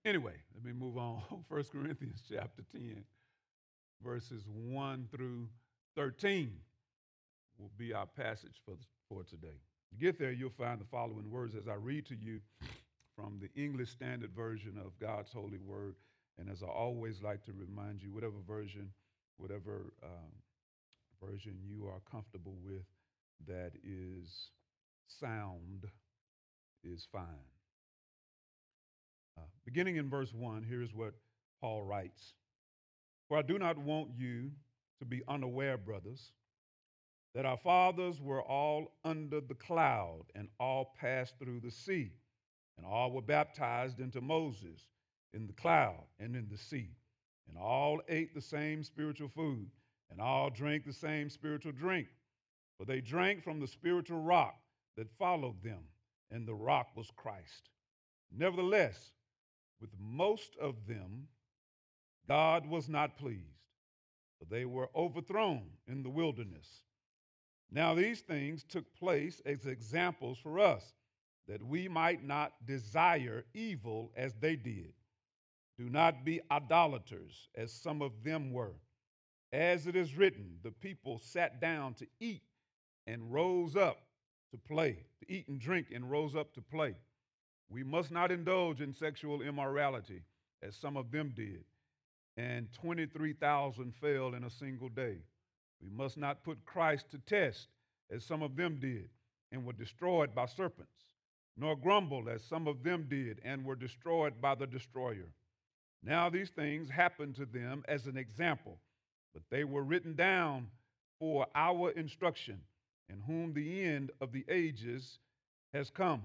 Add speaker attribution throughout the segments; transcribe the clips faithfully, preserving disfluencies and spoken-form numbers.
Speaker 1: Anyway, let me move on. First Corinthians chapter ten, verses one through thirteen will be our passage for, for today. You get there, you'll find the following words as I read to you from the English Standard Version of God's Holy Word. And as I always like to remind you, whatever version, whatever um, version you are comfortable with that is sound is fine. Uh, beginning in verse one, here's what Paul writes. For I do not want you to be unaware, brothers, that our fathers were all under the cloud and all passed through the sea, and all were baptized into Moses in the cloud and in the sea, and all ate the same spiritual food, and all drank the same spiritual drink, for they drank from the spiritual rock that followed them, and the rock was Christ. Nevertheless, with most of them, God was not pleased, for they were overthrown in the wilderness. Now, these things took place as examples for us, that we might not desire evil as they did. Do not be idolaters, as some of them were. As it is written, the people sat down to eat and rose up to play, to eat and drink and rose up to play. We must not indulge in sexual immorality, as some of them did, and twenty-three thousand fell in a single day. We must not put Christ to test, as some of them did, and were destroyed by serpents, nor grumble, as some of them did, and were destroyed by the destroyer. Now these things happened to them as an example, but they were written down for our instruction, in whom the end of the ages has come.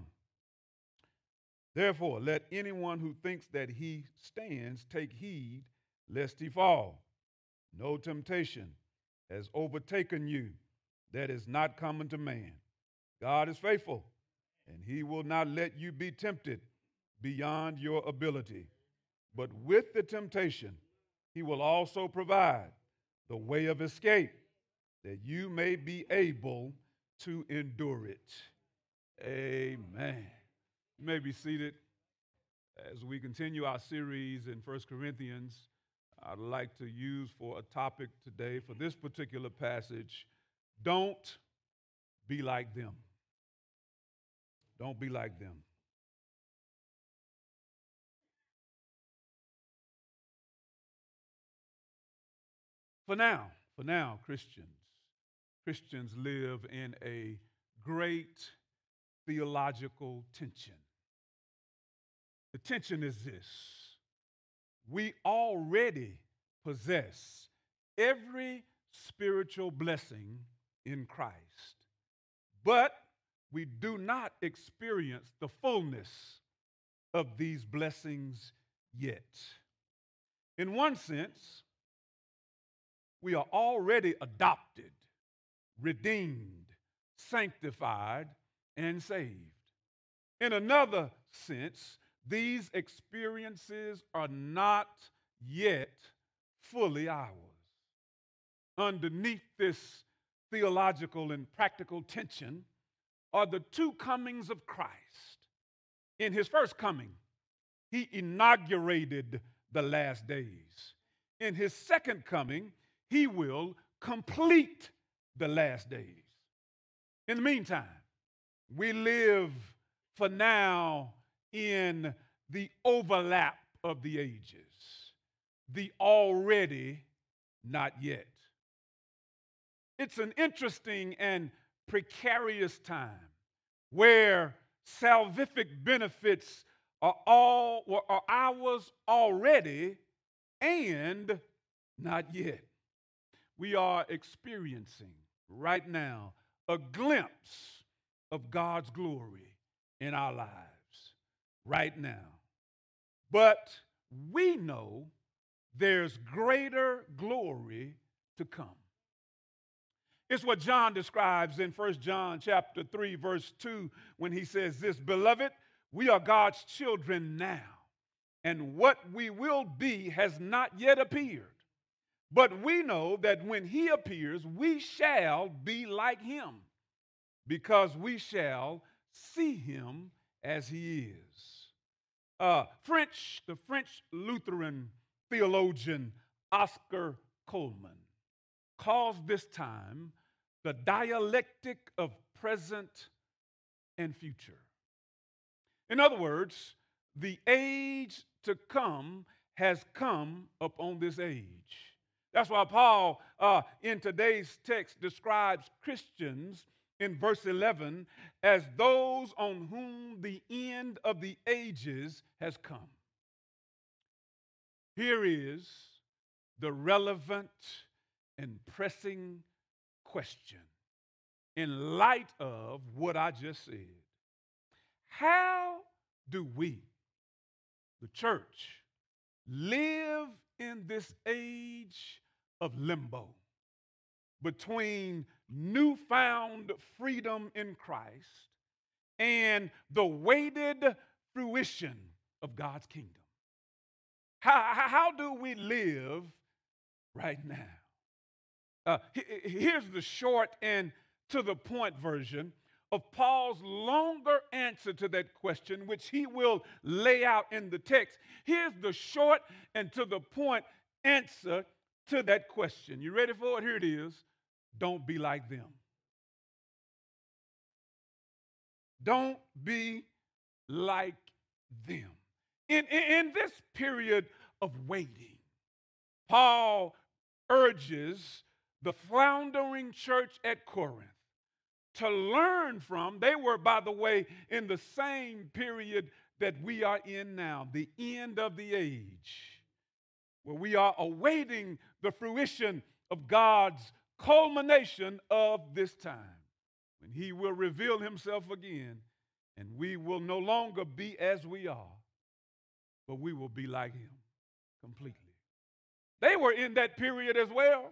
Speaker 1: Therefore, let anyone who thinks that he stands take heed lest he fall. No temptation has overtaken you that is not common to man. God is faithful, and he will not let you be tempted beyond your ability. But with the temptation, he will also provide the way of escape, that you may be able to endure it. Amen. You may be seated. As we continue our series in First Corinthians, I'd like to use for a topic today, for this particular passage, don't be like them. Don't be like them. For now, for now, Christians, Christians live in a great theological tension. The tension is this: we already possess every spiritual blessing in Christ, but we do not experience the fullness of these blessings yet. In one sense, we are already adopted, redeemed, sanctified, and saved. In another sense, these experiences are not yet fully ours. Underneath this theological and practical tension are the two comings of Christ. In his first coming, he inaugurated the last days. In his second coming, he will complete the last days. In the meantime, we live for now in the overlap of the ages, the already, not yet. It's an interesting and precarious time where salvific benefits are all are ours already and not yet. We are experiencing right now a glimpse of God's glory in our lives right now. But we know there's greater glory to come. It's what John describes in First John chapter three, verse two, when he says this: Beloved, we are God's children now, and what we will be has not yet appeared. But we know that when he appears, we shall be like him, because we shall see him as he is. Uh, French, the French Lutheran theologian Oscar Coleman calls this time the dialectic of present and future. In other words, the age to come has come upon this age. That's why Paul, uh, in today's text, describes Christians in verse eleven as those on whom the end of the ages has come. Here is the relevant and pressing question in light of what I just said. How do we, the church, live in this age of limbo between newfound freedom in Christ and the waited fruition of God's kingdom? How, how do we live right now? Uh, here's the short and to the point version of Paul's longer answer to that question, which he will lay out in the text. Here's the short and to the point answer to that question. You ready for it? Here it is. Don't be like them. Don't be like them. In, in, in this period of waiting, Paul urges the floundering church at Corinth to learn from. They were, by the way, in the same period that we are in now, the end of the age, where we are awaiting the fruition of God's culmination of this time, when he will reveal himself again, and we will no longer be as we are, but we will be like him completely. They were in that period as well.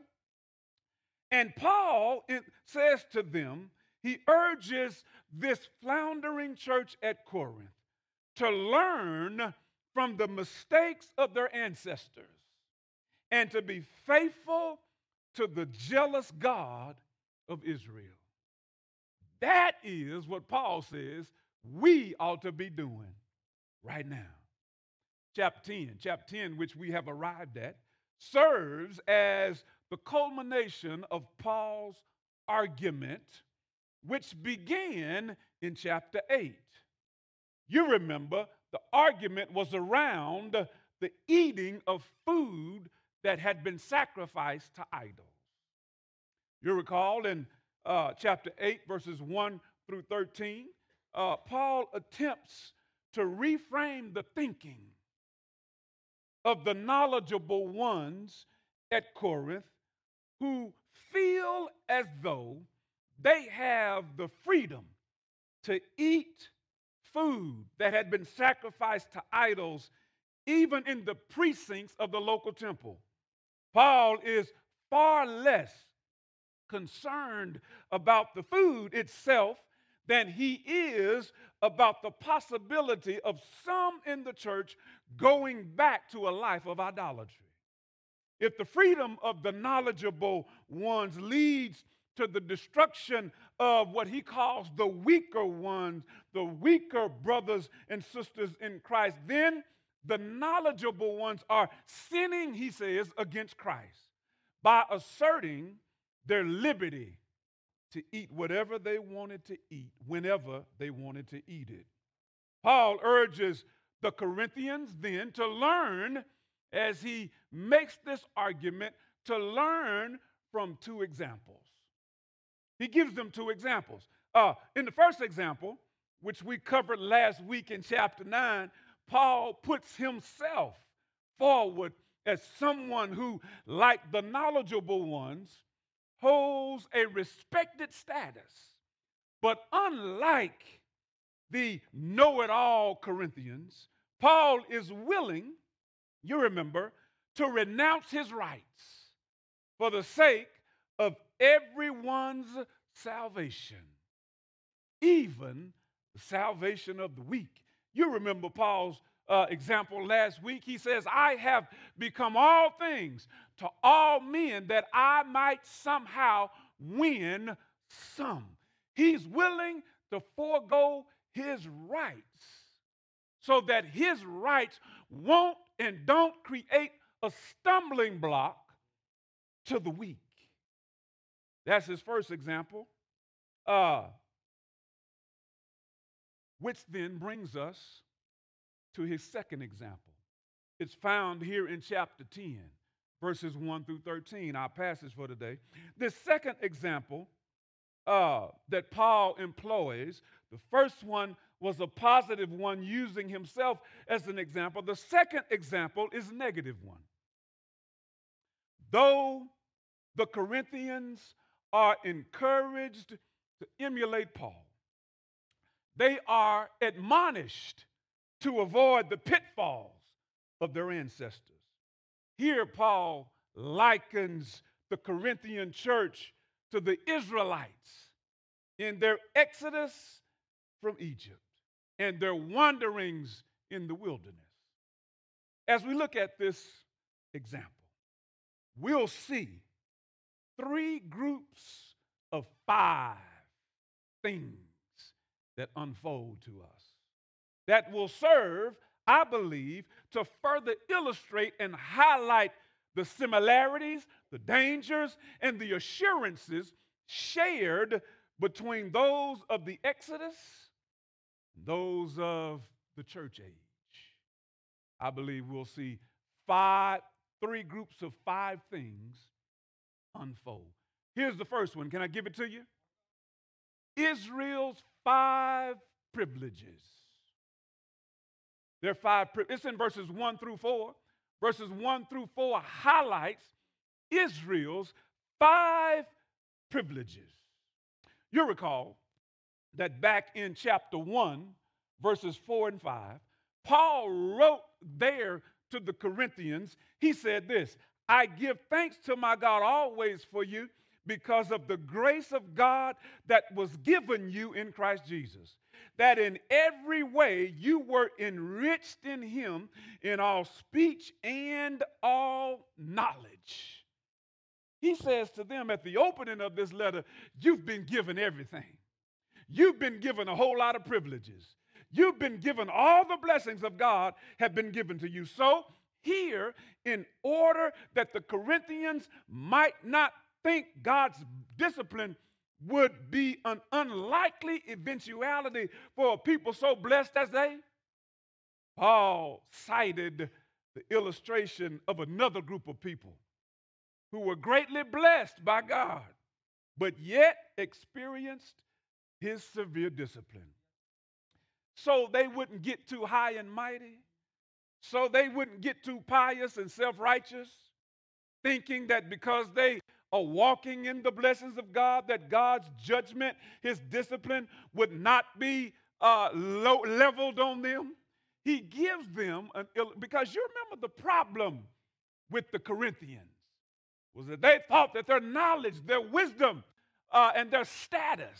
Speaker 1: And Paul says to them, he urges this floundering church at Corinth to learn from the mistakes of their ancestors and to be faithful to the jealous God of Israel. That is what Paul says we ought to be doing right now. Chapter ten, chapter ten, which we have arrived at, serves as the culmination of Paul's argument, which began in chapter eight. You remember the argument was around the eating of food that had been sacrificed to idols. You recall in uh, chapter eight, verses one through thirteen, uh, Paul attempts to reframe the thinking of the knowledgeable ones at Corinth who feel as though they have the freedom to eat food that had been sacrificed to idols, even in the precincts of the local temple. Paul is far less concerned about the food itself than he is about the possibility of some in the church going back to a life of idolatry. If the freedom of the knowledgeable ones leads to the destruction of what he calls the weaker ones, the weaker brothers and sisters in Christ, then the knowledgeable ones are sinning, he says, against Christ by asserting their liberty to eat whatever they wanted to eat whenever they wanted to eat it. Paul urges the Corinthians then to learn, as he makes this argument, to learn from two examples. He gives them two examples. Uh, in the first example, which we covered last week in chapter nine, Paul puts himself forward as someone who, like the knowledgeable ones, holds a respected status. But unlike the know-it-all Corinthians, Paul is willing, you remember, to renounce his rights for the sake of everyone's salvation, even the salvation of the weak. You remember Paul's uh, example last week. He says, I have become all things to all men that I might somehow win some. He's willing to forego his rights so that his rights won't and don't create a stumbling block to the weak. That's his first example, uh, which then brings us to his second example. It's found here in chapter ten, verses one through thirteen, our passage for today. The second example uh, that Paul employs, the first one was a positive one, using himself as an example. The second example is a negative one. Though the Corinthians are encouraged to emulate Paul, they are admonished to avoid the pitfalls of their ancestors. Here, Paul likens the Corinthian church to the Israelites in their exodus from Egypt and their wanderings in the wilderness. As we look at this example, we'll see three groups of five things that unfold to us that will serve, I believe, to further illustrate and highlight the similarities, the dangers, and the assurances shared between those of the Exodus and those of the church age. I believe we'll see five, three groups of five things unfold. Here's the first one. Can I give it to you? Israel's five privileges. There are five. It's in verses one through four. Verses one through four highlights Israel's five privileges. You'll recall that back in chapter one, verses four and five, Paul wrote there to the Corinthians, he said this, I give thanks to my God always for you because of the grace of God that was given you in Christ Jesus, that in every way you were enriched in him in all speech and all knowledge. He says to them at the opening of this letter, you've been given everything. You've been given a whole lot of privileges. You've been given all the blessings of God have been given to you. So here, in order that the Corinthians might not think God's discipline would be an unlikely eventuality for a people so blessed as they, Paul cited the illustration of another group of people who were greatly blessed by God, but yet experienced his severe discipline. So they wouldn't get too high and mighty, so they wouldn't get too pious and self-righteous, thinking that because they are walking in the blessings of God, that God's judgment, his discipline would not be uh, low, leveled on them. He gives them, an, because you remember the problem with the Corinthians was that they thought that their knowledge, their wisdom, uh, and their status,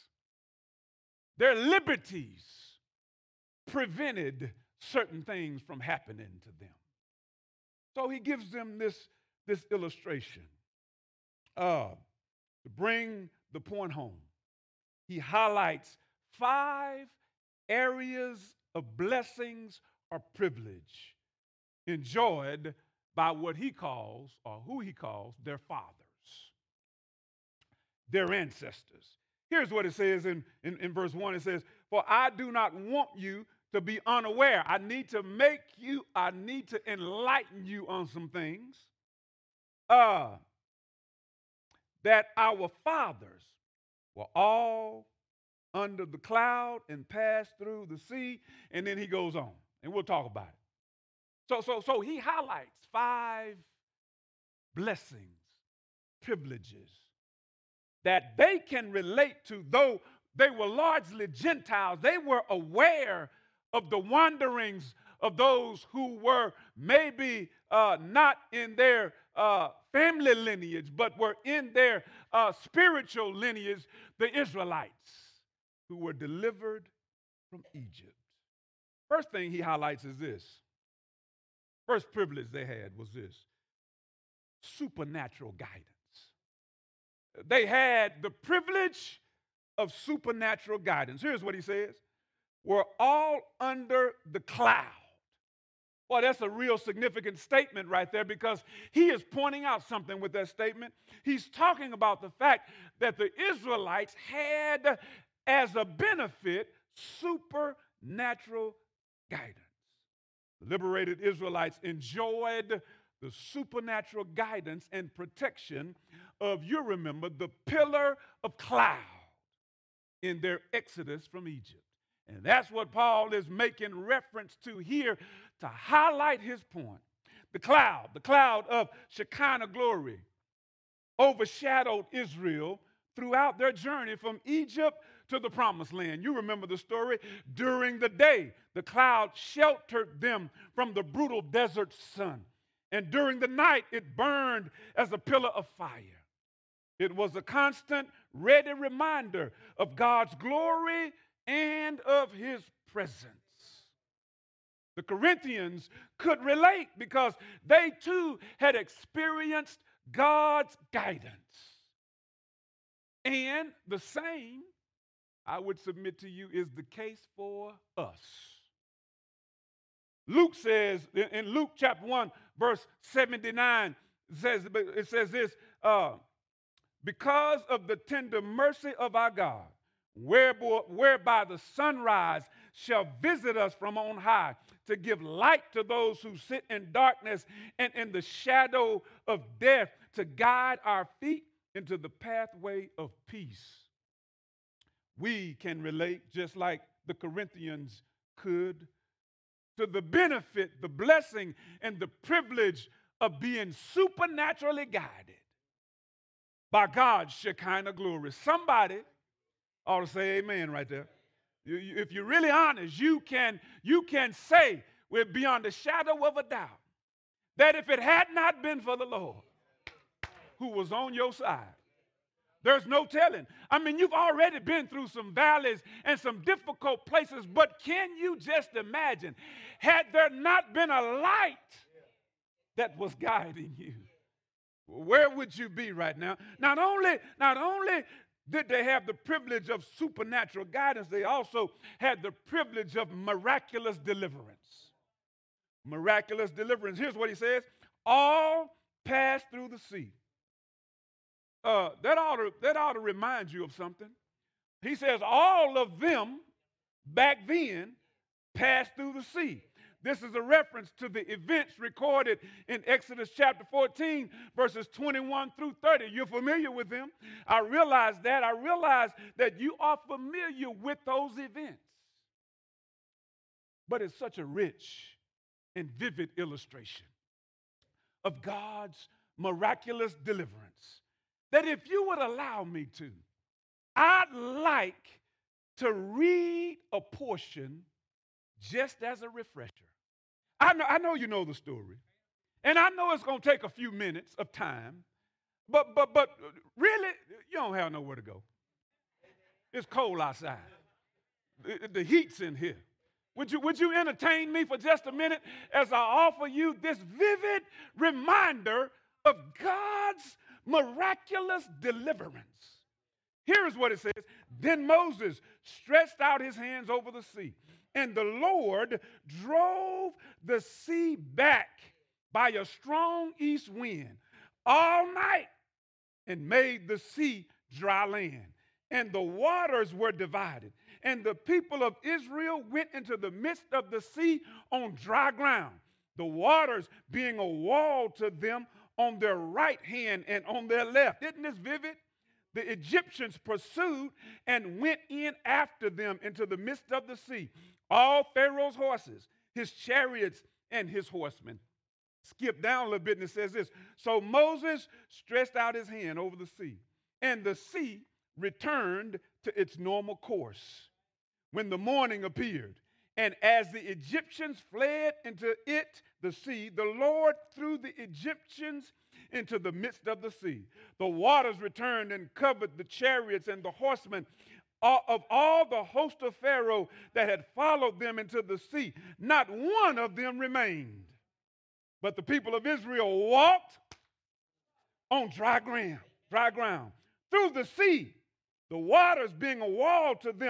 Speaker 1: their liberties prevented certain things from happening to them. So he gives them this, this illustration uh, to bring the point home. He highlights five areas of blessings or privilege enjoyed by what he calls, or who he calls, their fathers, their ancestors. Here's what it says in, in, in verse one. It says, for I do not want you to be unaware. I need to make you, I need to enlighten you on some things. Uh, that our fathers were all under the cloud and passed through the sea. And then he goes on, and we'll talk about it. So, so, so he highlights five blessings, privileges that they can relate to, though they were largely Gentiles. They were aware of the wanderings of those who were maybe uh, not in their uh, family lineage, but were in their uh, spiritual lineage, the Israelites who were delivered from Egypt. First thing he highlights is this. First privilege they had was this: supernatural guidance. They had the privilege of supernatural guidance. Here's what he says. were all under the cloud. Well, that's a real significant statement right there, because he is pointing out something with that statement. He's talking about the fact that the Israelites had as a benefit supernatural guidance. The liberated Israelites enjoyed the supernatural guidance and protection of, you remember, the pillar of cloud in their exodus from Egypt. And that's what Paul is making reference to here to highlight his point. The cloud, the cloud of Shekinah glory, overshadowed Israel throughout their journey from Egypt to the promised land. You remember the story. During the day, the cloud sheltered them from the brutal desert sun. And during the night, it burned as a pillar of fire. It was a constant, ready reminder of God's glory and of his presence. The Corinthians could relate because they too had experienced God's guidance. And the same, I would submit to you, is the case for us. Luke says, in Luke chapter one, verse seventy-nine, says, it says this, uh, because of the tender mercy of our God, whereby, whereby the sunrise shall visit us from on high, to give light to those who sit in darkness and in the shadow of death, to guide our feet into the pathway of peace. We can relate, just like the Corinthians could, to the benefit, the blessing, and the privilege of being supernaturally guided by God's Shekinah glory. Somebody ought to say amen right there. You, you, if you're really honest, you can, you can say with beyond a shadow of a doubt that if it had not been for the Lord who was on your side, there's no telling. I mean, you've already been through some valleys and some difficult places, but can you just imagine, had there not been a light that was guiding you, where would you be right now? Not only, not only did they have the privilege of supernatural guidance, they also had the privilege of miraculous deliverance. Miraculous deliverance. Here's what he says. All passed through the sea. Uh, that, ought to, that ought to remind you of something. He says all of them back then passed through the sea. This is a reference to the events recorded in Exodus chapter fourteen, verses twenty-one through thirty. You're familiar with them. I realize that. I realize that you are familiar with those events. But it's such a rich and vivid illustration of God's miraculous deliverance that if you would allow me to, I'd like to read a portion just as a refresher. I know, I know you know the story, and I know it's going to take a few minutes of time, but, but, but really, you don't have nowhere to go. It's cold outside. The, the heat's in here. Would you, would you entertain me for just a minute as I offer you this vivid reminder of God's miraculous deliverance? Here is what it says. Then Moses stretched out his hands over the sea, and the Lord drove the sea back by a strong east wind all night and made the sea dry land. And the waters were divided. And the people of Israel went into the midst of the sea on dry ground, the waters being a wall to them on their right hand and on their left. Isn't this vivid? The Egyptians pursued and went in after them into the midst of the sea. All Pharaoh's horses, his chariots, and his horsemen. Skip down a little bit and it says this. So Moses stretched out his hand over the sea, and the sea returned to its normal course when the morning appeared. And as the Egyptians fled into it, the sea, the Lord threw the Egyptians into the midst of the sea. The waters returned and covered the chariots and the horsemen of all the host of Pharaoh that had followed them into the sea. Not one of them remained. But the people of Israel walked on dry ground, dry ground, through the sea, the waters being a wall to them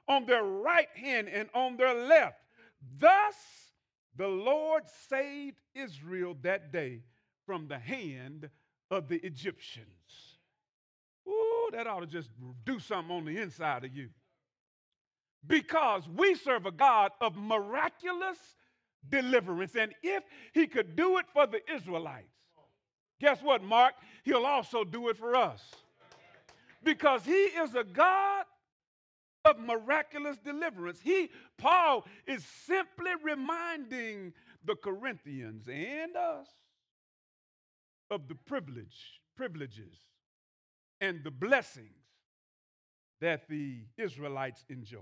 Speaker 1: on their right hand and on their left. Thus the Lord saved Israel that day from the hand of the Egyptians. Ooh, that ought to just do something on the inside of you. Because we serve a God of miraculous deliverance. And if he could do it for the Israelites, guess what, Mark? He'll also do it for us. Because he is a God of miraculous deliverance. He, Paul, is simply reminding the Corinthians and us of the privilege, privileges and the blessings that the Israelites enjoyed.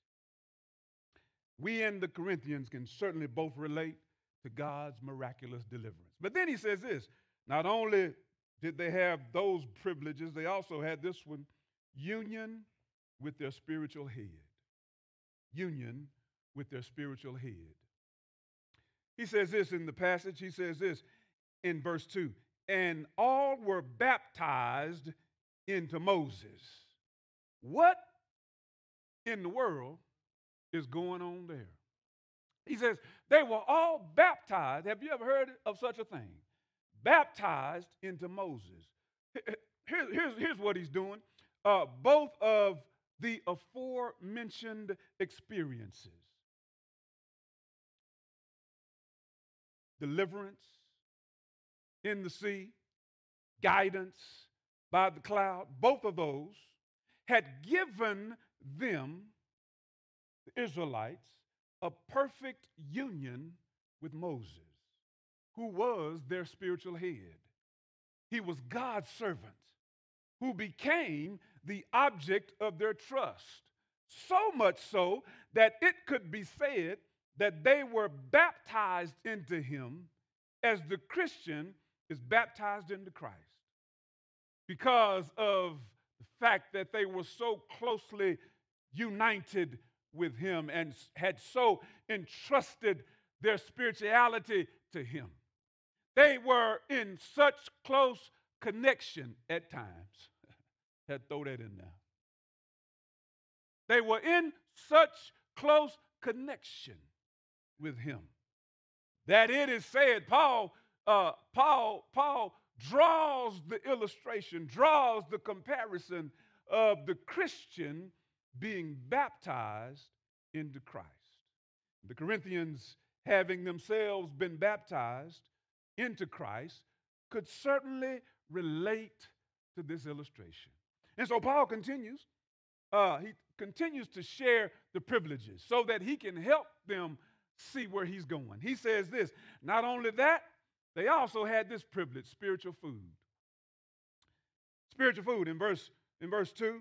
Speaker 1: We and the Corinthians can certainly both relate to God's miraculous deliverance. But then he says this, not only did they have those privileges, they also had this one, union with their spiritual head. Union with their spiritual head. He says this in the passage, he says this in verse two, and all were baptized into Moses. What in the world is going on there? He says they were all baptized. Have you ever heard of such a thing? Baptized into Moses. Here, here's, here's what he's doing. Uh, both of the aforementioned experiences, deliverance in the sea, guidance by the cloud, both of those had given them, the Israelites, a perfect union with Moses, who was their spiritual head. He was God's servant, who became the object of their trust, so much so that it could be said that they were baptized into him as the Christian is baptized into Christ, because of the fact that they were so closely united with him and had so entrusted their spirituality to him. They were in such close connection at times. Had to throw that in there. They were in such close connection with him that it is said, Paul, uh, Paul, Paul draws the illustration, draws the comparison of the Christian being baptized into Christ. The Corinthians, having themselves been baptized into Christ, could certainly relate to this illustration. And so Paul continues, uh, he continues to share the privileges so that he can help them see where he's going. He says this, not only that, they also had this privilege, spiritual food. Spiritual food in verse, in verse two,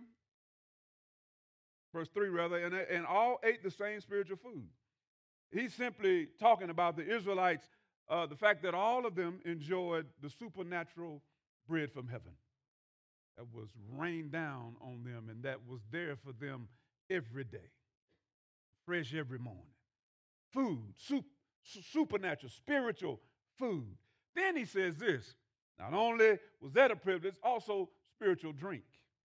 Speaker 1: verse three rather, and, and all ate the same spiritual food. He's simply talking about the Israelites, uh, the fact that all of them enjoyed the supernatural bread from heaven that was rained down on them and that was there for them every day, fresh every morning. Food, soup, supernatural, spiritual food. Then he says this, not only was that a privilege, also spiritual drink.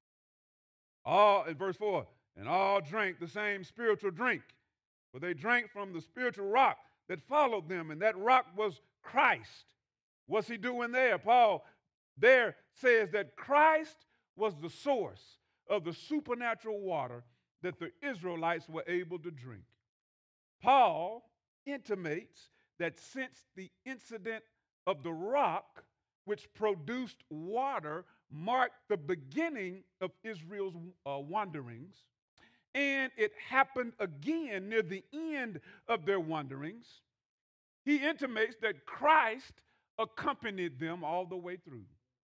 Speaker 1: All, in verse four, and all drank the same spiritual drink, for they drank from the spiritual rock that followed them, and that rock was Christ. What's he doing there? Paul there says that Christ was the source of the supernatural water that the Israelites were able to drink. Paul intimates that since the incident of the rock, which produced water, marked the beginning of Israel's uh, wanderings, and it happened again near the end of their wanderings, he intimates that Christ accompanied them all the way through.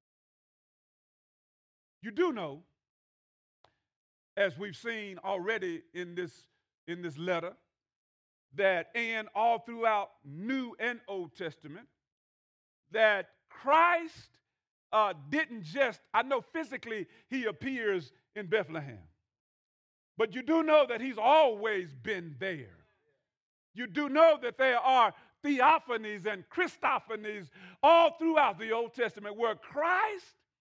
Speaker 1: You do know, as we've seen already in this, in this letter, that and all throughout New and Old Testament, that Christ uh, didn't just, I know physically he appears in Bethlehem, but you do know that he's always been there. You do know that there are theophanies and Christophanies all throughout the Old Testament where Christ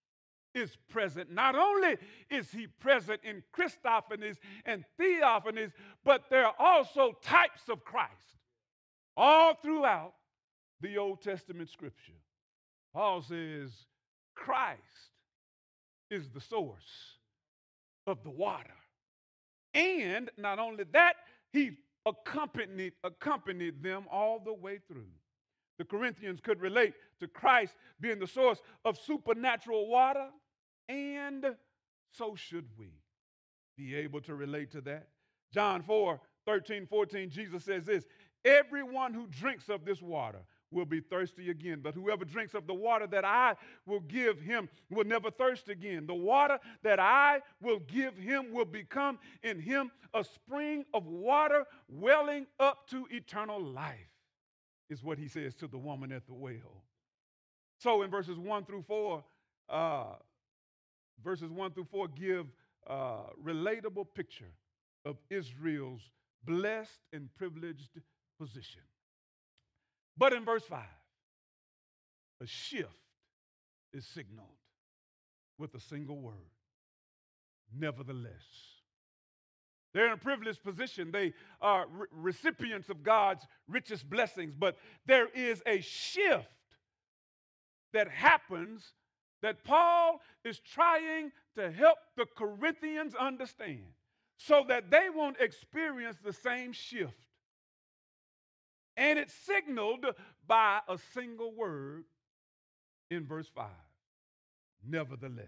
Speaker 1: is present. Not only is he present in Christophanies and theophanies, but there are also types of Christ all throughout the Old Testament scripture. Paul says Christ is the source of the water. And not only that, he accompanied, accompanied them all the way through. The Corinthians could relate to Christ being the source of supernatural water, and so should we be able to relate to that. John four, thirteen, fourteen, Jesus says this, everyone who drinks of this water will be thirsty again, but whoever drinks of the water that I will give him will never thirst again. The water that I will give him will become in him a spring of water welling up to eternal life, is what he says to the woman at the well. So in verses one through four, uh, verses one through four give a relatable picture of Israel's blessed and privileged position. But in verse five, a shift is signaled with a single word, nevertheless. They're in a privileged position. They are re- recipients of God's richest blessings, but there is a shift that happens that Paul is trying to help the Corinthians understand so that they won't experience the same shift. And it's signaled by a single word in verse five, nevertheless.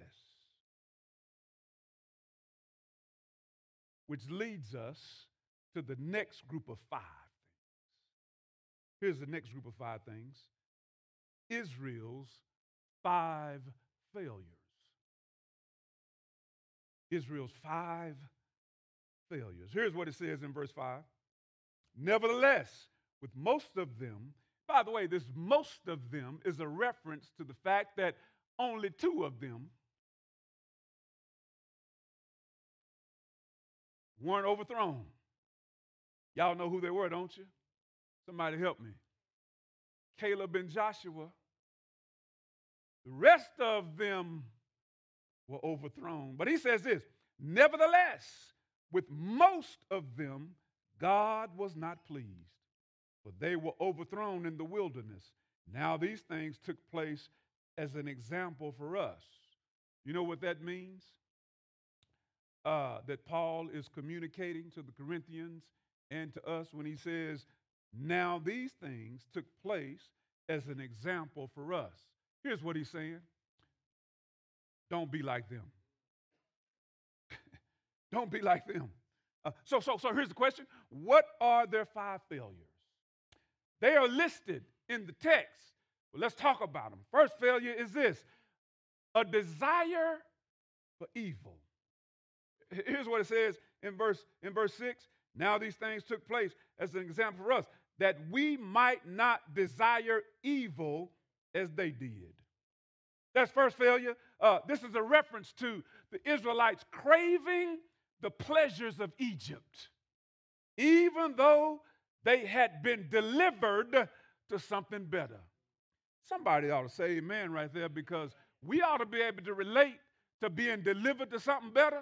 Speaker 1: Which leads us to the next group of five things. Here's the next group of five things. Israel's five failures. Israel's five failures. Here's what it says in verse five. Nevertheless, with most of them, by the way, this most of them is a reference to the fact that only two of them weren't overthrown. Y'all know who they were, don't you? Somebody help me. Caleb and Joshua. The rest of them were overthrown. But he says this, nevertheless, with most of them, God was not pleased, for they were overthrown in the wilderness. Now these things took place as an example for us. You know what that means? Uh, that Paul is communicating to the Corinthians and to us when he says, now these things took place as an example for us. Here's what he's saying. Don't be like them. Don't be like them. Uh, so, so, so here's the question. What are their five failures? They are listed in the text. Well, let's talk about them. First failure is this, a desire for evil. Here's what it says in verse, in verse six. Now these things took place as an example for us, that we might not desire evil as they did. That's first failure. Uh, this is a reference to the Israelites craving the pleasures of Egypt, even though they had been delivered to something better. Somebody ought to say amen right there, because we ought to be able to relate to being delivered to something better,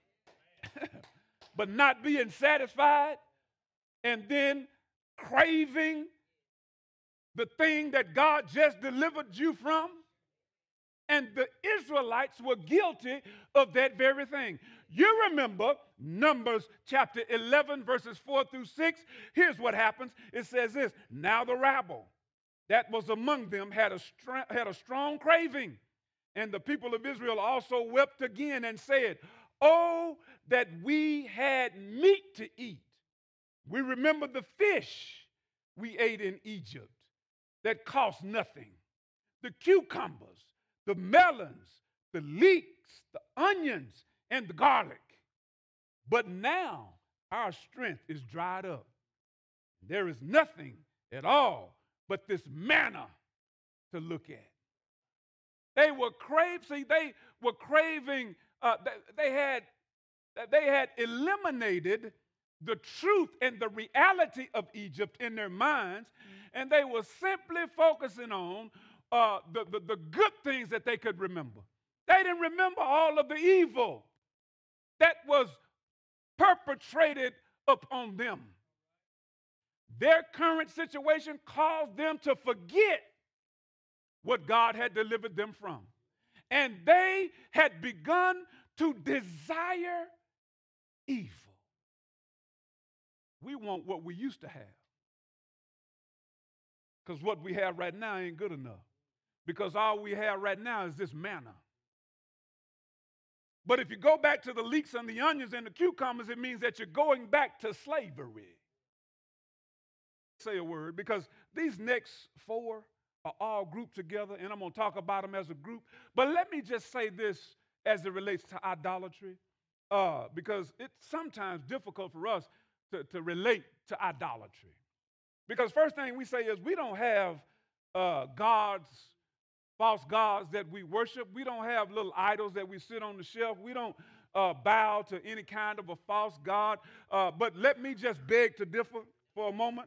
Speaker 1: but not being satisfied, and then craving the thing that God just delivered you from. And the Israelites were guilty of that very thing. You remember Numbers chapter eleven, verses four through six. Here's what happens. It says this, now the rabble that was among them had a, str- had a strong craving. And the people of Israel also wept again and said, oh, that we had meat to eat. We remember the fish we ate in Egypt that cost nothing, the cucumbers, the melons, the leeks, the onions, and the garlic. But now our strength is dried up. There is nothing at all but this manna to look at. They were craving, see, they were craving, uh, they, they had they had eliminated the truth and the reality of Egypt in their minds, and they were simply focusing on Uh, the, the, the good things that they could remember. They didn't remember all of the evil that was perpetrated upon them. Their current situation caused them to forget what God had delivered them from. And they had begun to desire evil. We want what we used to have. Because what we have right now ain't good enough. Because all we have right now is this manna. But if you go back to the leeks and the onions and the cucumbers, it means that you're going back to slavery. Say a word, because these next four are all grouped together, and I'm going to talk about them as a group. But let me just say this as it relates to idolatry, uh, because it's sometimes difficult for us to, to relate to idolatry. Because first thing we say is we don't have uh, gods, false gods that we worship. We don't have little idols that we sit on the shelf. We don't uh, bow to any kind of a false god. Uh, but let me just beg to differ for a moment.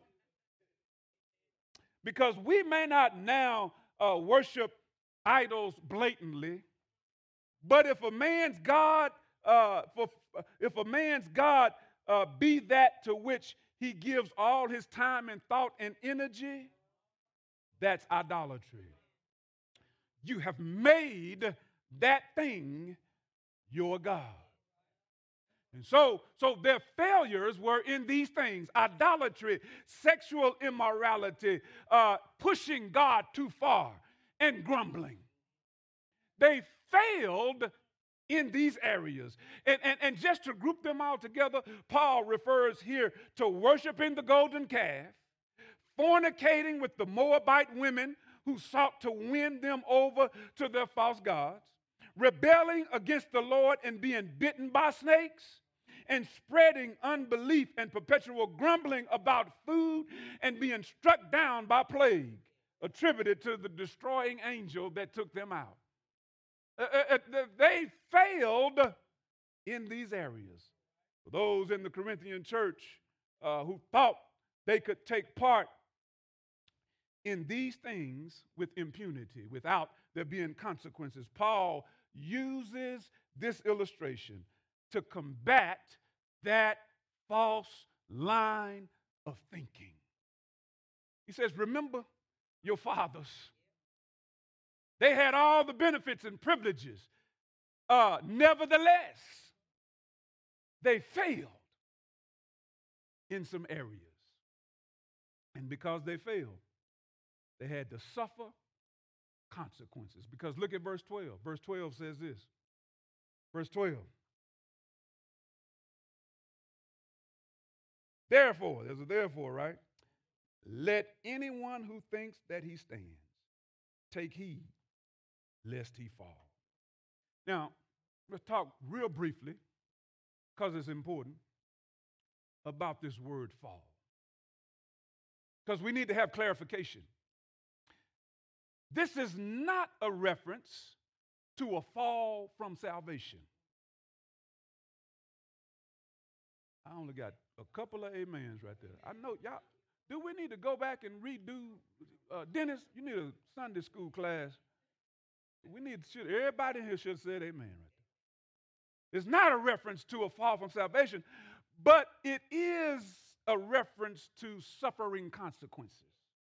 Speaker 1: Because we may not now uh, worship idols blatantly, but if a man's God, uh, for, if a man's God uh, be that to which he gives all his time and thought and energy, that's idolatry. You have made that thing your God. And so, so their failures were in these things: idolatry, sexual immorality, uh, pushing God too far, and grumbling. They failed in these areas. And, and, and just to group them all together, Paul refers here to worshiping the golden calf, fornicating with the Moabite women who sought to win them over to their false gods, rebelling against the Lord and being bitten by snakes, and spreading unbelief and perpetual grumbling about food and being struck down by plague, attributed to the destroying angel that took them out. Uh, uh, they failed in these areas. For those in the Corinthian church uh, who thought they could take part in these things with impunity, without there being consequences, Paul uses this illustration to combat that false line of thinking. He says, remember your fathers. They had all the benefits and privileges. Uh, nevertheless, they failed in some areas. And because they failed, they had to suffer consequences. Because look at verse twelve. Verse twelve says this. Verse twelve. Therefore, there's a therefore, right? Let anyone who thinks that he stands take heed lest he fall. Now, let's talk real briefly, because it's important, about this word fall. Because we need to have clarification. This is not a reference to a fall from salvation. I only got a couple of amens right there. I know y'all, do we need to go back and redo, uh, Dennis, you need a Sunday school class. We need, should, everybody in here should have said amen right there. It's not a reference to a fall from salvation, but it is a reference to suffering consequences.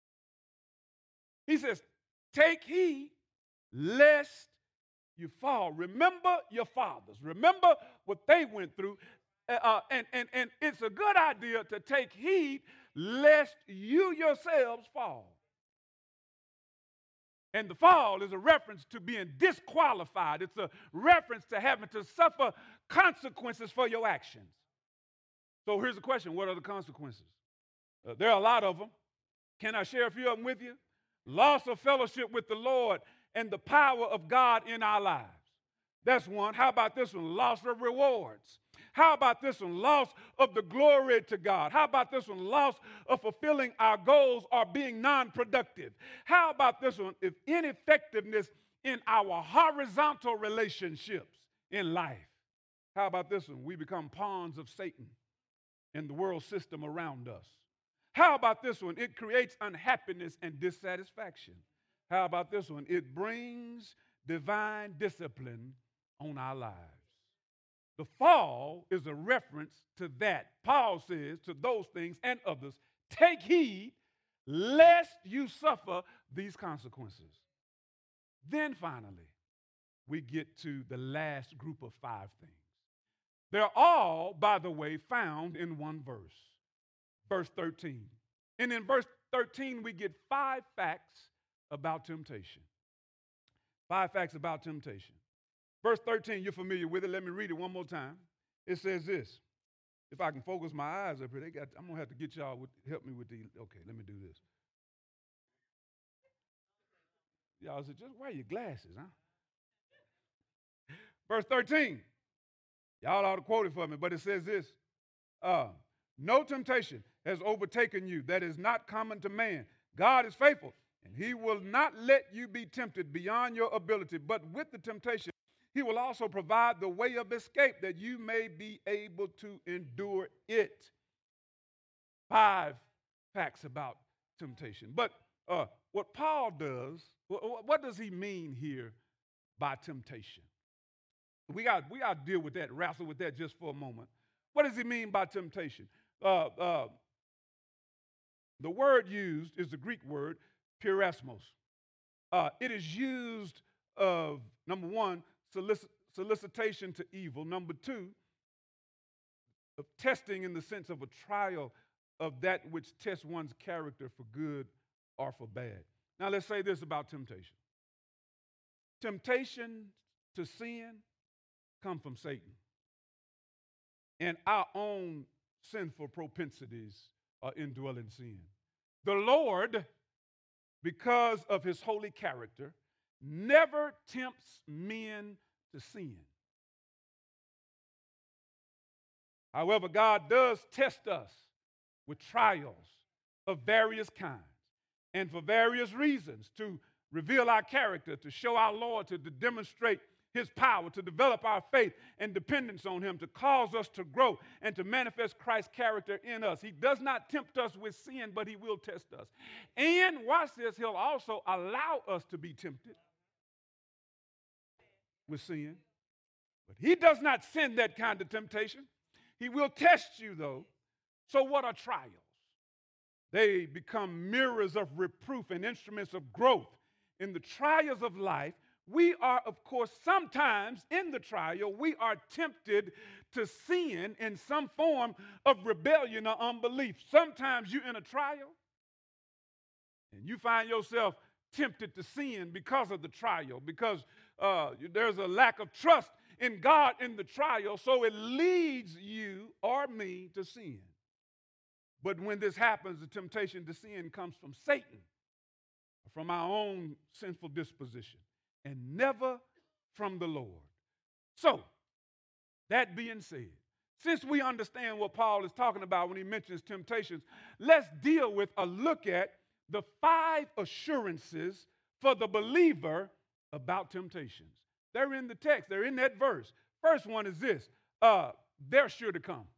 Speaker 1: He says, take heed lest you fall. Remember your fathers. Remember what they went through. Uh, and, and, and it's a good idea to take heed lest you yourselves fall. And the fall is a reference to being disqualified. It's a reference to having to suffer consequences for your actions. So here's the question: what are the consequences? Uh, there are a lot of them. Can I share a few of them with you? Loss of fellowship with the Lord and the power of God in our lives. That's one. How about this one? Loss of rewards. How about this one? Loss of the glory to God. How about this one? Loss of fulfilling our goals or being non-productive. How about this one? If ineffectiveness in our horizontal relationships in life. How about this one? We become pawns of Satan in the world system around us. How about this one? It creates unhappiness and dissatisfaction. How about this one? It brings divine discipline on our lives. The fall is a reference to that. Paul says to those things and others, take heed lest you suffer these consequences. Then finally, we get to the last group of five things. They're all, by the way, found in one verse, verse thirteen. And in verse thirteen, we get five facts about temptation. Five facts about temptation. Verse thirteen, you're familiar with it. Let me read it one more time. It says this. If I can focus my eyes up here, they got, I'm going to have to get y'all with, help me with the, okay, let me do this. Y'all said, just wear your glasses, huh? Verse thirteen. Y'all ought to quote it for me, but it says this. Uh, no temptation has overtaken you that is not common to man. God is faithful, and he will not let you be tempted beyond your ability. But with the temptation, he will also provide the way of escape that you may be able to endure it. Five facts about temptation. But uh, what Paul does, what does he mean here by temptation? We got we got to deal with that, wrestle with that just for a moment. What does he mean by temptation? Uh, uh, the word used is the Greek word peirasmos. Uh, it is used of, number one, solic- solicitation to evil. Number two, of testing in the sense of a trial of that which tests one's character for good or for bad. Now let's say this about temptation. Temptation to sin come from Satan. And our own sinful propensities are indwelling sin. The Lord, because of his holy character, never tempts men to sin. However, God does test us with trials of various kinds and for various reasons to reveal our character, to show our loyalty, to demonstrate his power, to develop our faith and dependence on him, to cause us to grow and to manifest Christ's character in us. He does not tempt us with sin, but he will test us. And watch this, he'll also allow us to be tempted with sin. But he does not send that kind of temptation. He will test you, though. So what are trials? They become mirrors of reproof and instruments of growth. In the trials of life, we are, of course, sometimes in the trial, we are tempted to sin in some form of rebellion or unbelief. Sometimes you're in a trial and you find yourself tempted to sin because of the trial, because uh, there's a lack of trust in God in the trial, so it leads you or me to sin. But when this happens, the temptation to sin comes from Satan, from our own sinful disposition, and never from the Lord. So, that being said, since we understand what Paul is talking about when he mentions temptations, let's deal with a look at the five assurances for the believer about temptations. They're in the text. They're in that verse. First one is this. Uh, they're sure to come.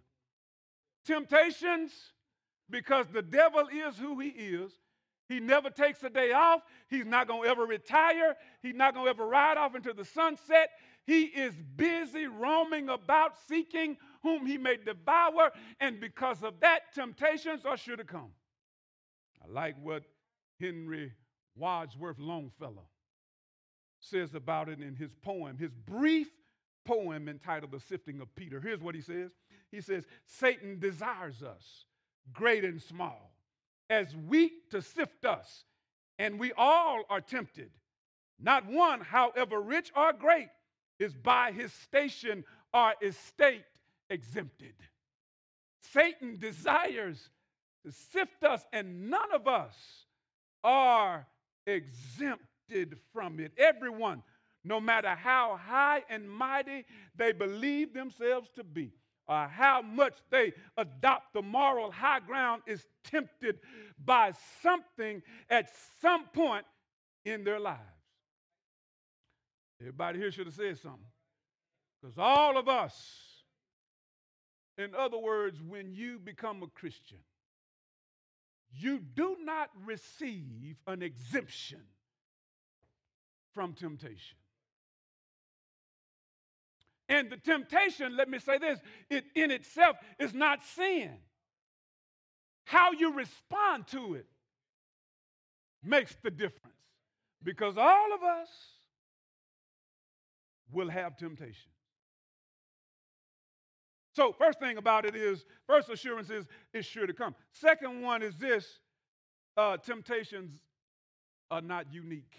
Speaker 1: Temptations, because the devil is who he is. He never takes a day off. He's not going to ever retire. He's not going to ever ride off into the sunset. He is busy roaming about seeking whom he may devour. And because of that, temptations are sure to come. I like what Henry Wadsworth Longfellow says about it in his poem, his brief poem entitled The Sifting of Peter. Here's what he says. He says, Satan desires us, great and small, as wheat to sift us, and we all are tempted. Not one, however rich or great, is by his station or estate exempted. Satan desires to sift us, and none of us are exempted from it. Everyone, no matter how high and mighty they believe themselves to be, or how much they adopt the moral high ground, is tempted by something at some point in their lives. Everybody here should have said something. Because all of us, in other words, when you become a Christian, you do not receive an exemption from temptation. And the temptation, let me say this, it in itself is not sin. How you respond to it makes the difference. Because all of us will have temptation. So first thing about it is, first assurance is it's sure to come. Second one is this, uh, temptations are not unique.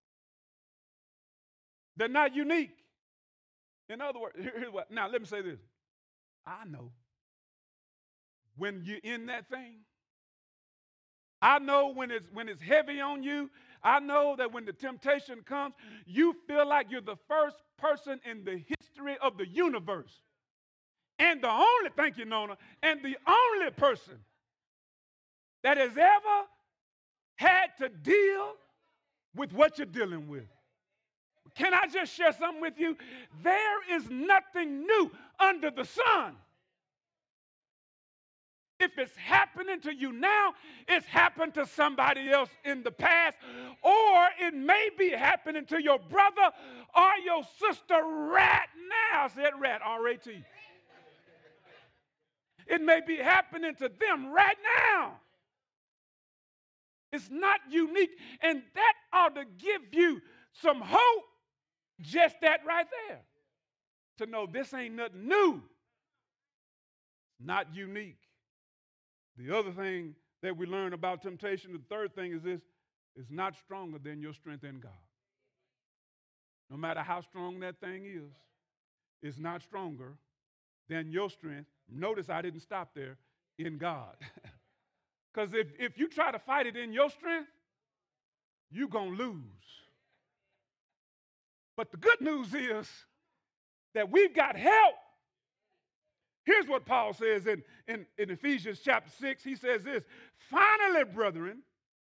Speaker 1: They're not unique. In other words, here, here's what, now let me say this. I know when you're in that thing, I know when it's when it's heavy on you, I know that when the temptation comes, you feel like you're the first person in the history of the universe. And the only, thank you, Nona, and the only person that has ever had to deal with what you're dealing with. Can I just share something with you? There is nothing new under the sun. If it's happening to you now, it's happened to somebody else in the past, or it may be happening to your brother or your sister right now. I said rat, R A T. It may be happening to them right now. It's not unique, and that ought to give you some hope, just that right there, to know this ain't nothing new, not unique. The other thing that we learn about temptation, the third thing is this, it's not stronger than your strength in God. No matter how strong that thing is, it's not stronger than your strength. Notice I didn't stop there, in God. Because if, if you try to fight it in your strength, you're going to lose. But the good news is that we've got help. Here's what Paul says in, in, in Ephesians chapter six. He says this, finally, brethren,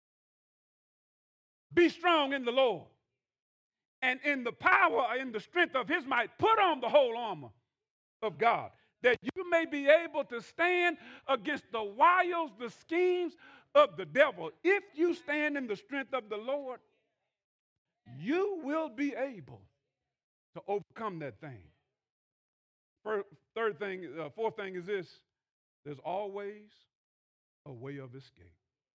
Speaker 1: be strong in the Lord, and in the power, in the strength of his might, put on the whole armor of God, that you may be able to stand against the wiles, the schemes of the devil. If you stand in the strength of the Lord, you will be able to overcome that thing. Third thing, uh, fourth thing is this, there's always a way of escape.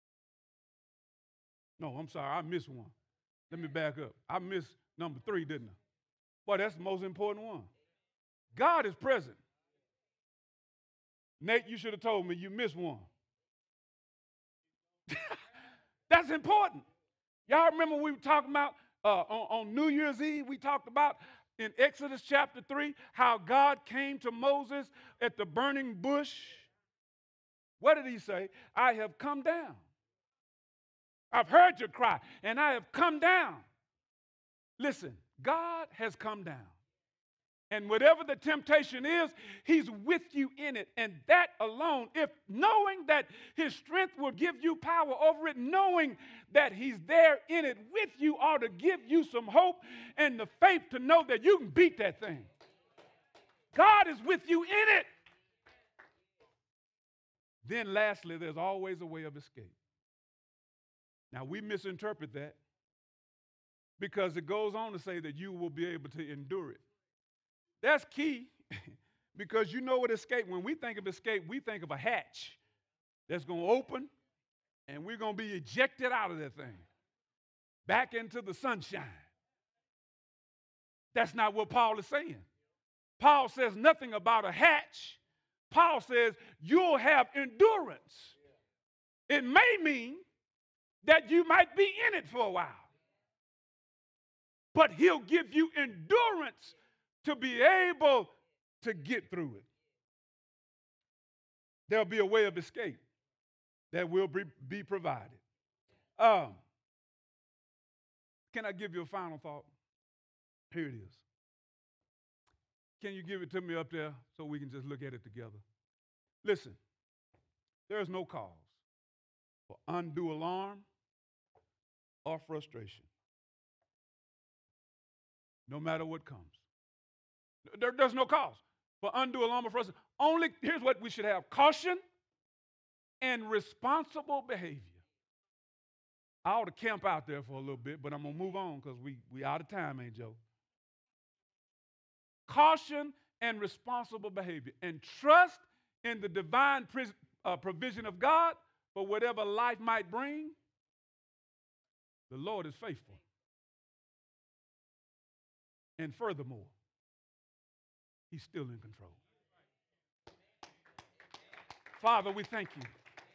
Speaker 1: No, I'm sorry, I missed one. Let me back up. I missed number three, didn't I? Boy, that's the most important one. God is present. Nate, you should have told me you missed one. That's important. Y'all remember we were talking about uh, on, on New Year's Eve, we talked about in Exodus chapter three, how God came to Moses at the burning bush. What did he say? I have come down. I've heard your cry, and I have come down. Listen, God has come down. And whatever the temptation is, he's with you in it. And that alone, if knowing that his strength will give you power over it, knowing that he's there in it with you ought to give you some hope and the faith to know that you can beat that thing. God is with you in it. Then lastly, there's always a way of escape. Now, we misinterpret that because it goes on to say that you will be able to endure it. That's key because you know what escape, when we think of escape, we think of a hatch that's going to open and we're going to be ejected out of that thing, back into the sunshine. That's not what Paul is saying. Paul says nothing about a hatch. Paul says you'll have endurance. It may mean that you might be in it for a while, but he'll give you endurance to be able to get through it. There'll be a way of escape that will be, be provided. Um, can I give you a final thought? Here it is. Can you give it to me up there so we can just look at it together? Listen, there's no cause for undue alarm or frustration, no matter what comes. There, there's no cause for undue alarm or frustration. Only, here's what we should have: caution and responsible behavior. I ought to camp out there for a little bit, but I'm going to move on because we, we out of time, ain't Joe? Caution and responsible behavior. And trust in the divine pris- uh, provision of God for whatever life might bring. The Lord is faithful. And furthermore, He's still in control. Father, we thank you.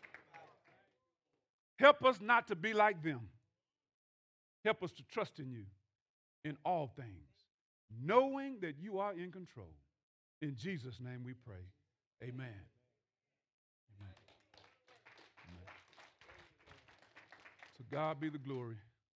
Speaker 1: Help us not to be like them. Help us to trust in you in all things, knowing that you are in control. In Jesus' name we pray. Amen. Amen. Amen. To God be the glory.